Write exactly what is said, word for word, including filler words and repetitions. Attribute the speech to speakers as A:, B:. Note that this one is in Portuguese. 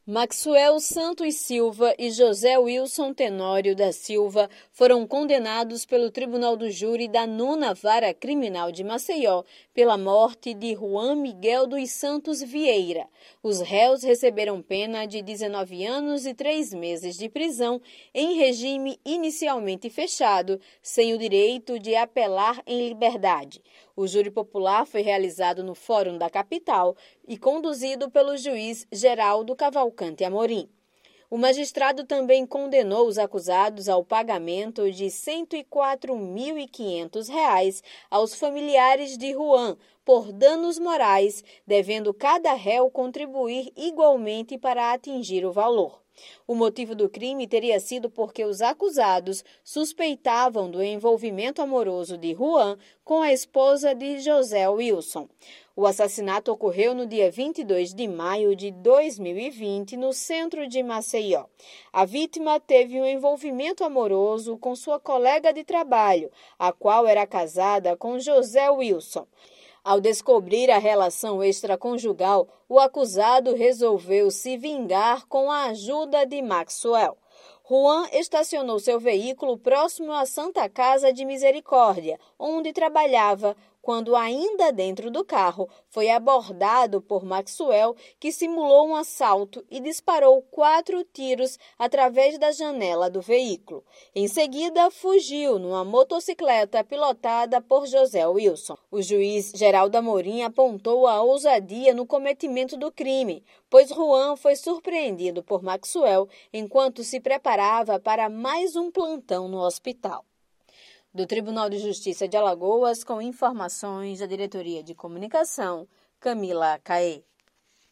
A: Maxwell Santos Silva e José Wilson Tenório da Silva foram condenados pelo Tribunal do Júri da nona Vara Criminal de Maceió pela morte de Juan Miguel dos Santos Vieira. Os réus receberam pena de dezenove anos e três meses de prisão em regime inicialmente fechado, sem o direito de apelar em liberdade. O júri popular foi realizado no Fórum da Capital e conduzido pelo juiz Geraldo Cavalcante Amorim. O magistrado também condenou os acusados ao pagamento de cento e quatro mil e quinhentos reais aos familiares de Juan por danos morais, devendo cada réu contribuir igualmente para atingir o valor. O motivo do crime teria sido porque os acusados suspeitavam do envolvimento amoroso de Juan com a esposa de José Wilson. O assassinato ocorreu no dia vinte e dois de maio de dois mil e vinte, no centro de Maceió. A vítima teve um envolvimento amoroso com sua colega de trabalho, a qual era casada com José Wilson. Ao descobrir a relação extraconjugal, o acusado resolveu se vingar com a ajuda de Maxwell. Juan estacionou seu veículo próximo à Santa Casa de Misericórdia, onde trabalhava, quando ainda dentro do carro, foi abordado por Maxwell, que simulou um assalto e disparou quatro tiros através da janela do veículo. Em seguida, fugiu numa motocicleta pilotada por José Wilson. O juiz Geraldo Amorim apontou a ousadia no cometimento do crime, pois Juan foi surpreendido por Maxwell enquanto se preparava para mais um plantão no hospital. Do Tribunal de Justiça de Alagoas, com informações da Diretoria de Comunicação, Camila Caê.